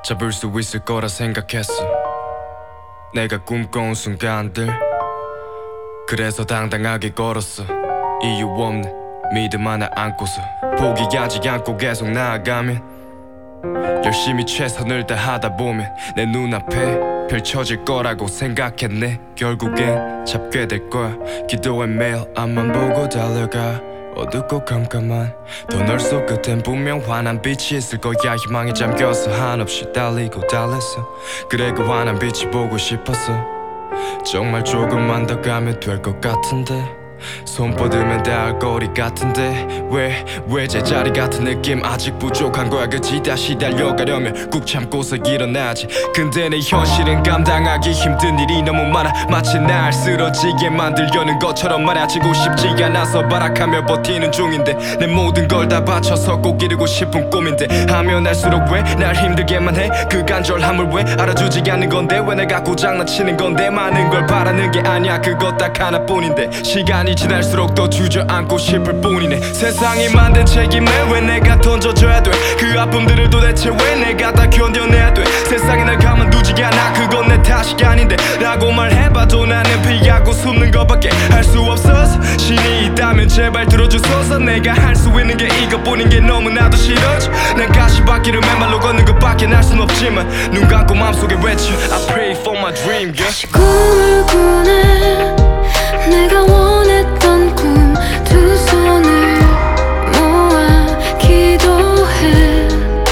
잡을 수 있을 거라 생각했어. 내가 꿈꿔온 순간들, 그래서 당당하게 걸었어. 이유 없는 믿음 하나 안고서 포기하지 않고 계속 나아가면, 열심히 최선을 다하다 보면 내 눈앞에 펼쳐질 거라고 생각했네. 결국엔 잡게 될 거야. 기도해 매일 앞만 보고 달려가. 어둡고 깜깜한 터널 속 끝엔 분명 환한 빛이 있을 거야. 희망에 잠겨서 한없이 달리고 달랬어. 그래 그 환한 빛이 보고 싶었어. 정말 조금만 더 가면 될 것 같은데, 손 뻗으면 닿을 거리 같은데 왜 제자리 같은 느낌 아직 부족한 거야. 그치 다시 달려가려면 꾹 참고서 일어나지. 근데 내 현실은 감당하기 힘든 일이 너무 많아. 마치 날 쓰러지게 만들려는 것처럼 말야. 지고 싶지 않아서 발악하며 버티는 중인데, 내 모든 걸 다 바쳐서 꼭 이루고 싶은 꿈인데, 하면 할수록 왜 날 힘들게만 해. 그 간절함을 왜 알아주지 않는 건데, 왜 내가 고장나치는 건데. 많은 걸 바라는 게 아니야, 그것 딱 하나뿐인데 시간이 지날수록 더 주저앉고 싶을 뿐이네. 세상이 만든 책임을 왜 내가 던져줘야 돼. 그 아픔들을 도대체 왜 내가 다 견뎌내야 돼. 세상이 날 가만두지 않아, 그건 내 탓이 아닌데 라고 말해봐도 나는 피하고 숨는 것밖에 할 수 없어서. 신이 있다면 제발 들어주소서. 내가 할 수 있는 게 이것뿐인 게 너무나도 싫어져. 난 가시밭길을 맨발로 걷는 것밖에 날 순 없지만 눈 감고 마음속에 외쳐 I pray for my dream, yeah. 다시 꿈을 꾸네. 내가 원했던 꿈 두 손을 모아 기도해.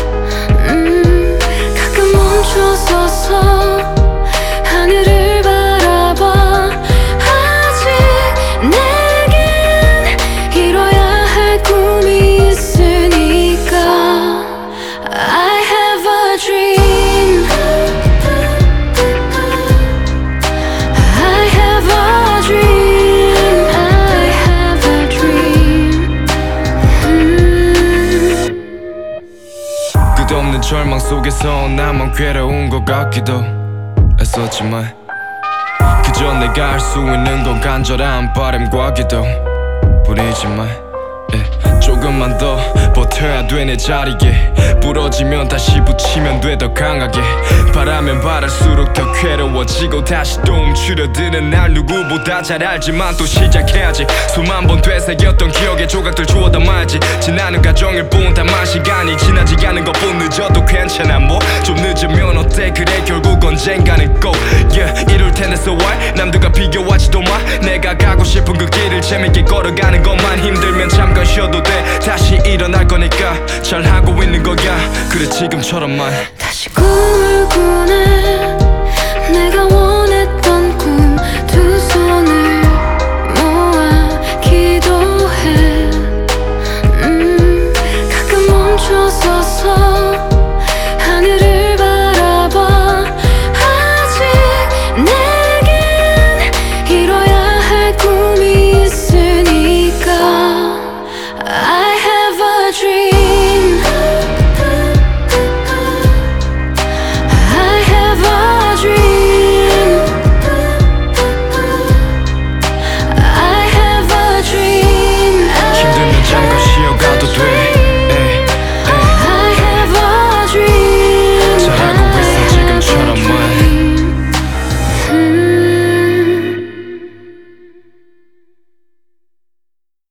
가끔 멈춰서서 하늘을 바라봐. 아직 내겐 이뤄야 할 꿈이 있으니까 I have a dream. I have a dream. 끝없는 절망 속에서 나만 괴로운 것 같기도 했었지만, 그저 내가 할 수 있는 건 간절한 바람과 기도 뿐이지만, 조금만 더 버텨야 돼. 내 자리에 부러지면 다시 붙이면 돼 더 강하게. 바라면 바랄수록 더 괴로워지고 다시 또 움츠러드는 날 누구보다 잘 알지만 또 시작해야지. 수만 번 되새겼던 기억의 조각들 주워 담아야지. 지나는 과정일 뿐 다만 시간이 지나지 않은 것뿐. 늦어도 괜찮아 뭐 좀 늦으면 어때. 그래 결국 언젠가는 꼭 이룰 텐데 so what. 남들과 비교하지도 마. 내가 가고 싶은 그 길을 재밌게 걸어가는 것만. 힘들면 잠깐 쉬어도 돼. 다시 일어날 거니까 잘하고 있는 거야. 그래 지금처럼만 다시 꿈을 꾸네. 내가